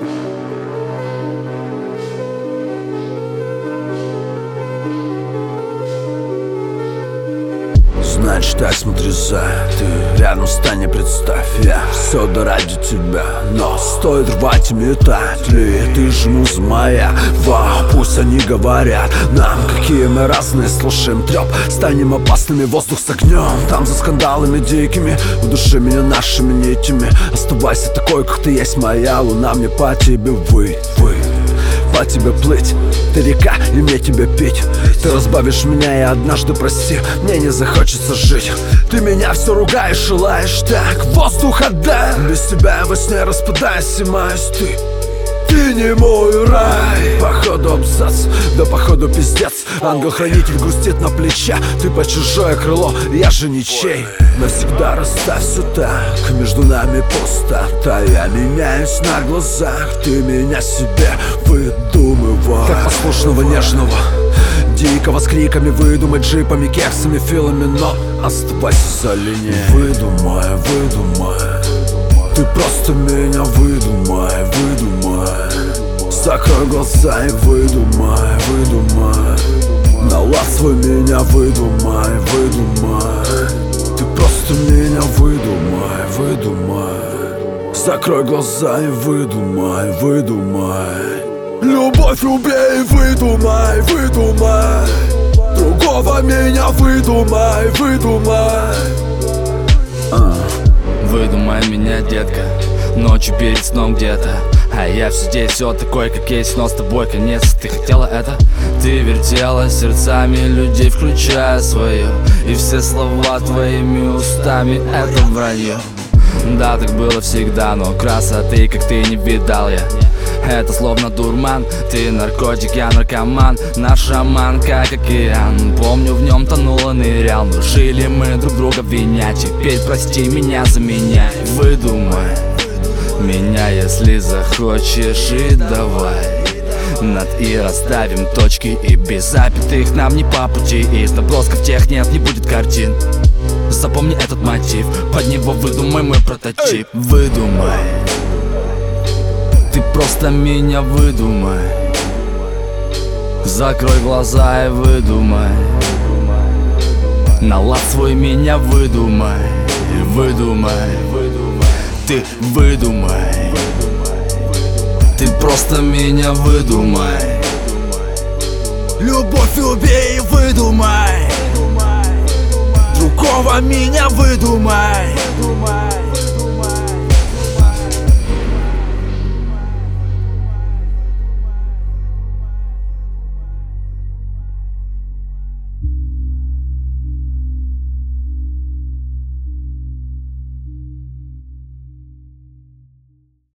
Значит так, смотри за, ты рядом стань и представь, я все да ради тебя, но стоит рвать и метать ли, ты же муза моя, вау, пусть они говорят нам, какие мы разные, слушаем трёп, станем опасными, воздух с огнем, там за скандалами дикими, в душе меня нашими нитями, оставайся такой, как ты есть, моя луна, мне по тебе выть, по тебе плыть. Ты река, и мне тебя пить. Ты разбавишь меня, и однажды, прости, мне не захочется жить. Ты меня все ругаешь и лаешь так, воздух отдай. Без тебя во сне распадаюсь и маюсь ты не мой рай. Походу абзац, да походу пиздец. Ангел-хранитель грустит на плеча, ты по чужое крыло, я же ничей. Навсегда расставь все так, между нами пустота. Я меняюсь на глазах, ты меня себе выдумывай. Как послушного нежного, дикого с криками, выдумать джипами, кексами, филами, но оставайся за линией. Выдумай, ты просто меня выдумай. Закрой глаза и выдумай. На лад свой меня выдумай. Ты просто меня выдумай. Закрой глаза и выдумай. Любовь убей, выдумай. Другого меня выдумай. Выдумай меня, детка, ночью перед сном где-то. А я все здесь, все такой, как есть, но с тобой конец. Ты хотела это? Ты вертела сердцами людей, включая свое. И все слова твоими устами — это вранье. Да, так было всегда, но красоты, как ты, не видал я. Это словно дурман, ты наркотик, я наркоман. Наш роман как океан, помню, в нем тонуло, нырял. Но жили мы друг друга виня, теперь прости меня, заменяй. Выдумай меня, если захочешь, и давай над «и» расставим точки, и без запятых нам не по пути. Из набросков тех нет, не будет картин. Запомни этот мотив, под него выдумай мой прототип. Выдумай, ты просто меня выдумай. Закрой глаза и выдумай. На лад свой меня выдумай. Ты выдумай. Ты просто меня выдумай. Любовь убей и выдумай. Другого меня выдумай.